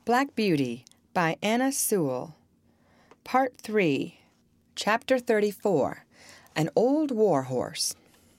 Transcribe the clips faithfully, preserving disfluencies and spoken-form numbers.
Black Beauty by Anna Sewell. Part three, Chapter thirty-four, An Old War Horse.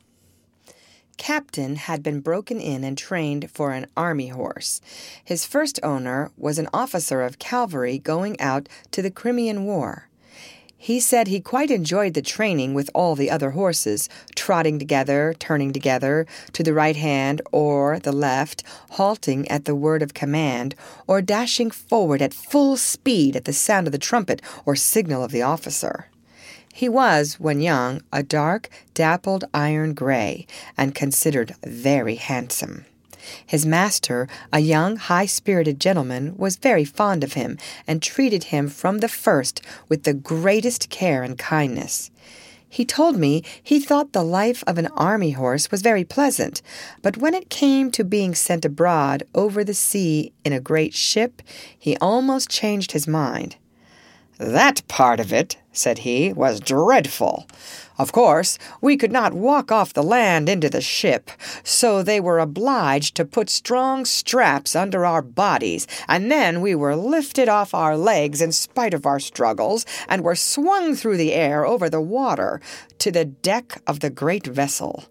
Captain had been broken in and trained for an army horse. His first owner was an officer of cavalry going out to the Crimean War. He said he quite enjoyed the training with all the other horses, trotting together, turning together, to the right hand or the left, halting at the word of command, or dashing forward at full speed at the sound of the trumpet or signal of the officer. He was, when young, a dark, dappled iron gray, and considered very handsome. His master, a young, high-spirited gentleman, was very fond of him, and treated him from the first with the greatest care and kindness. He told me he thought the life of an army horse was very pleasant, but when it came to being sent abroad over the sea in a great ship, he almost changed his mind. "That part of it," said he, "was dreadful. Of course, we could not walk off the land into the ship, so they were obliged to put strong straps under our bodies, and then we were lifted off our legs in spite of our struggles, and were swung through the air over the water to the deck of the great vessel.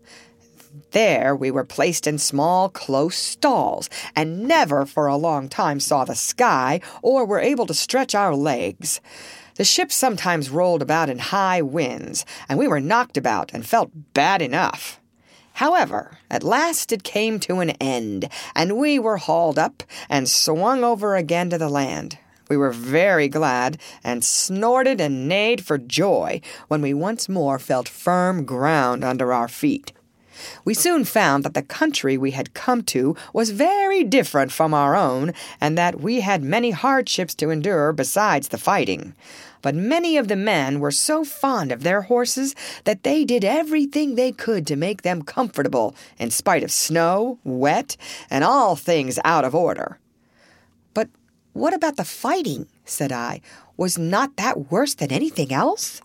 There we were placed in small, close stalls, and never for a long time saw the sky, or were able to stretch our legs. The ship sometimes rolled about in high winds, and we were knocked about and felt bad enough. However, at last it came to an end, and we were hauled up and swung over again to the land. We were very glad, and snorted and neighed for joy when we once more felt firm ground under our feet. We soon found that the country we had come to was very different from our own, and that we had many hardships to endure besides the fighting. But many of the men were so fond of their horses that they did everything they could to make them comfortable, in spite of snow, wet, and all things out of order. "But what about the fighting?" said I. "Was not that worse than anything else?"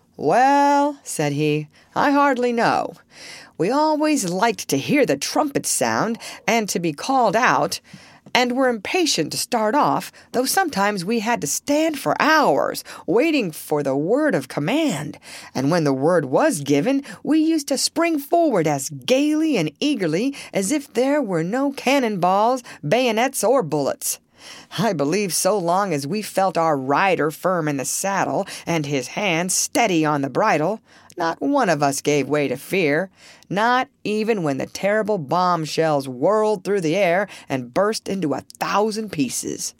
"Well," said he, "I hardly know. We always liked to hear the trumpet sound and to be called out, and were impatient to start off, though sometimes we had to stand for hours, waiting for the word of command. And when the word was given, we used to spring forward as gaily and eagerly as if there were no cannon balls, bayonets, or bullets. I believe so long as we felt our rider firm in the saddle and his hand steady on the bridle, not one of us gave way to fear, not even when the terrible bombshells whirled through the air and burst into a thousand pieces.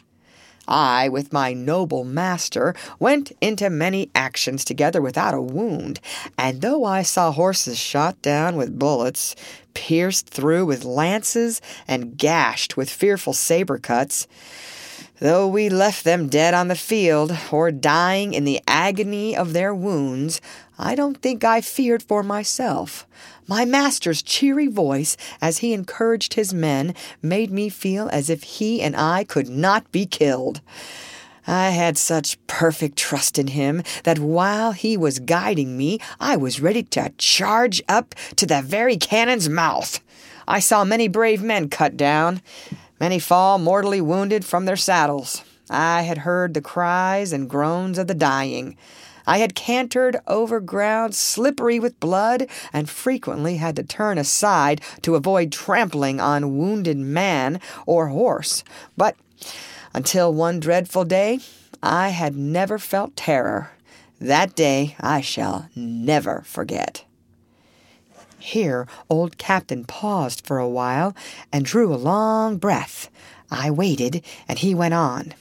I, with my noble master, went into many actions together without a wound, and though I saw horses shot down with bullets, pierced through with lances, and gashed with fearful saber cuts, though we left them dead on the field, or dying in the agony of their wounds, I don't think I feared for myself. My master's cheery voice, as he encouraged his men, made me feel as if he and I could not be killed. I had such perfect trust in him that while he was guiding me, I was ready to charge up to the very cannon's mouth. I saw many brave men cut down, many fall mortally wounded from their saddles. I had heard the cries and groans of the dying. I had cantered over ground slippery with blood, and frequently had to turn aside to avoid trampling on wounded man or horse. But until one dreadful day, I had never felt terror. That day I shall never forget." Here old Captain paused for a while and drew a long breath. I waited, and he went on.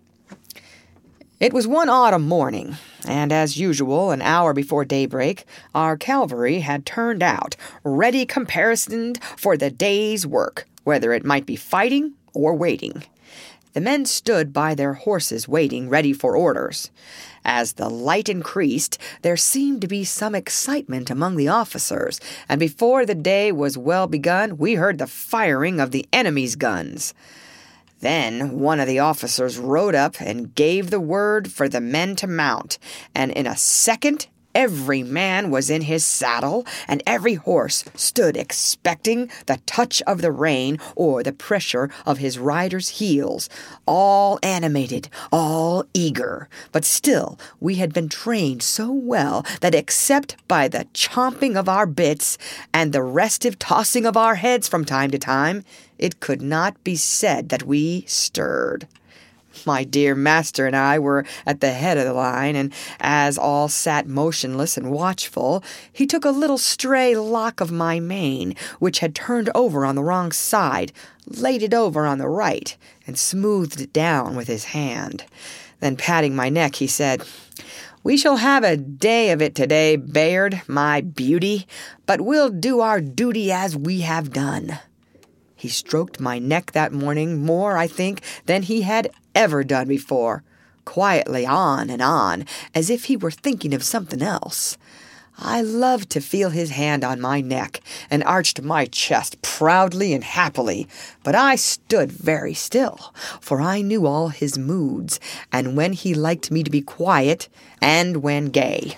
"It was one autumn morning, and as usual, an hour before daybreak, our cavalry had turned out, ready caparisoned for the day's work, whether it might be fighting or waiting. The men stood by their horses waiting, ready for orders. As the light increased, there seemed to be some excitement among the officers, and before the day was well begun, we heard the firing of the enemy's guns. Then one of the officers rode up and gave the word for the men to mount, and in a second Every man was in his saddle, and every horse stood expecting the touch of the rein or the pressure of his rider's heels, all animated, all eager. But still we had been trained so well that except by the chomping of our bits and the restive tossing of our heads from time to time, it could not be said that we stirred. My dear master and I were at the head of the line, and as all sat motionless and watchful, he took a little stray lock of my mane, which had turned over on the wrong side, laid it over on the right, and smoothed it down with his hand. Then patting my neck, he said, "We shall have a day of it today, Bayard, my beauty, but we'll do our duty as we have done." He stroked my neck that morning more, I think, than he had ever done before, quietly on and on, as if he were thinking of something else. I loved to feel his hand on my neck, and arched my chest proudly and happily, but I stood very still, for I knew all his moods, and when he liked me to be quiet, and when gay.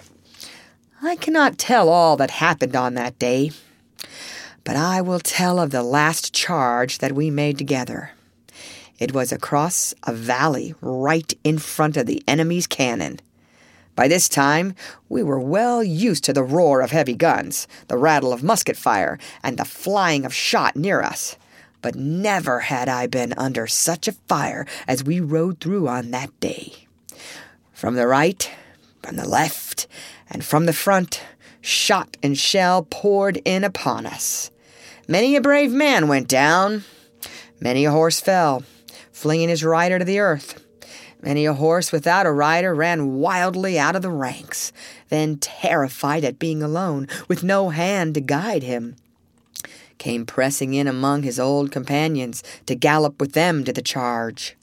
I cannot tell all that happened on that day, but I will tell of the last charge that we made together. It was across a valley right in front of the enemy's cannon. By this time we were well used to the roar of heavy guns, the rattle of musket fire, and the flying of shot near us. But never had I been under such a fire as we rode through on that day. From the right, from the left, and from the front, shot and shell poured in upon us. Many a brave man went down. Many a horse fell, flinging his rider to the earth. Many a horse without a rider ran wildly out of the ranks, then, terrified at being alone, with no hand to guide him, came pressing in among his old companions to gallop with them to the charge.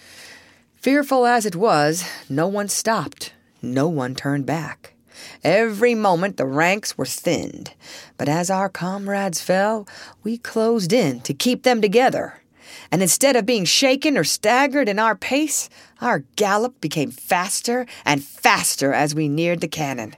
Fearful as it was, no one stopped, no one turned back. Every moment the ranks were thinned, but as our comrades fell, we closed in to keep them together. And instead of being shaken or staggered in our pace, our gallop became faster and faster as we neared the cannon.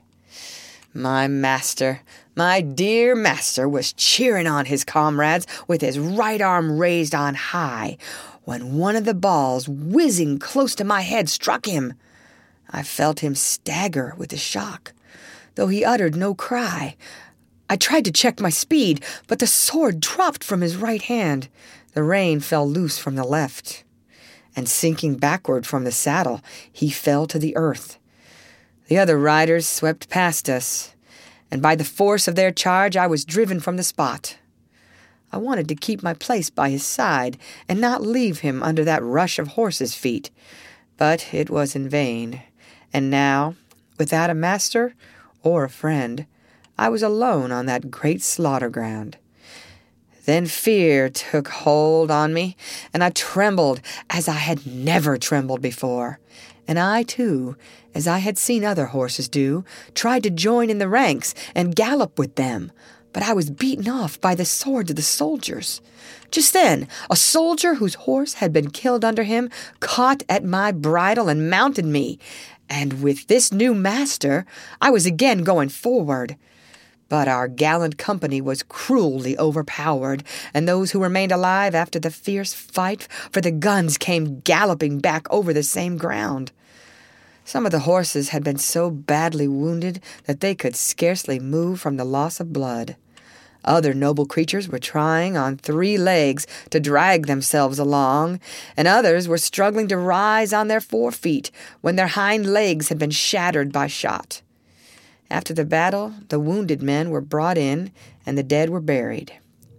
My master, my dear master, was cheering on his comrades with his right arm raised on high, when one of the balls, whizzing close to my head, struck him. I felt him stagger with the shock, though he uttered no cry. I tried to check my speed, but the sword dropped from his right hand. The rein fell loose from the left, and sinking backward from the saddle, he fell to the earth. The other riders swept past us, and by the force of their charge I was driven from the spot. I wanted to keep my place by his side and not leave him under that rush of horses' feet, but it was in vain. And now, without a master or a friend, I was alone on that great slaughter ground. Then fear took hold on me, and I trembled as I had never trembled before. And I, too, as I had seen other horses do, tried to join in the ranks and gallop with them, but I was beaten off by the swords of the soldiers. Just then, a soldier whose horse had been killed under him caught at my bridle and mounted me, and with this new master, I was again going forward. But our gallant company was cruelly overpowered, and those who remained alive after the fierce fight for the guns came galloping back over the same ground. Some of the horses had been so badly wounded that they could scarcely move from the loss of blood. Other noble creatures were trying on three legs to drag themselves along, and others were struggling to rise on their four feet when their hind legs had been shattered by shot. After the battle, the wounded men were brought in, and the dead were buried.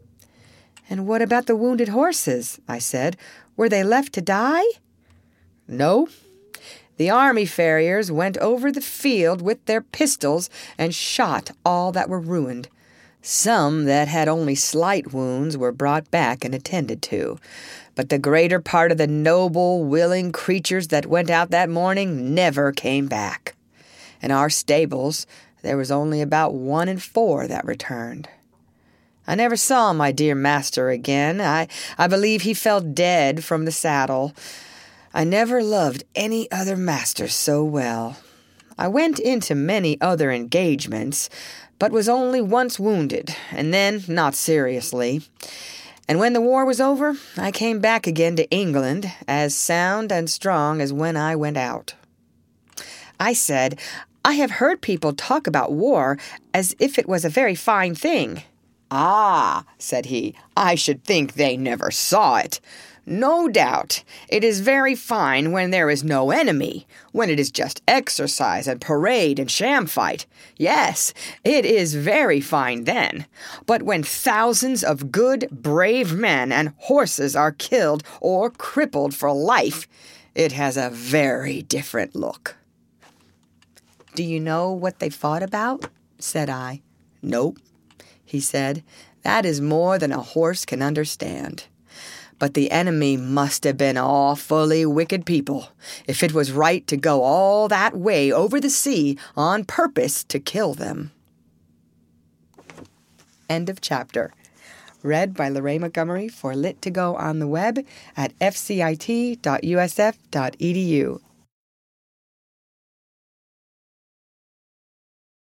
"And what about the wounded horses?" I said. "Were they left to die?" "No. The army farriers went over the field with their pistols and shot all that were ruined. Some that had only slight wounds were brought back and attended to, but the greater part of the noble, willing creatures that went out that morning never came back. In our stables, there was only about one in four that returned. I never saw my dear master again. I, I believe he fell dead from the saddle. I never loved any other master so well. I went into many other engagements, but was only once wounded, and then not seriously. And when the war was over, I came back again to England, as sound and strong as when I went out. I said, I have heard people talk about war as if it was a very fine thing. Ah, said he, I should think they never saw it. No doubt, it is very fine when there is no enemy, when it is just exercise and parade and sham fight. Yes, it is very fine then. But when thousands of good, brave men and horses are killed or crippled for life, it has a very different look. Do you know what they fought about? Said I. Nope, he said. That is more than a horse can understand. But the enemy must have been awfully wicked people, if it was right to go all that way over the sea on purpose to kill them. End of chapter. Read by Lorraine Montgomery for Lit to Go on the web at f c i t dot u s f dot e d u.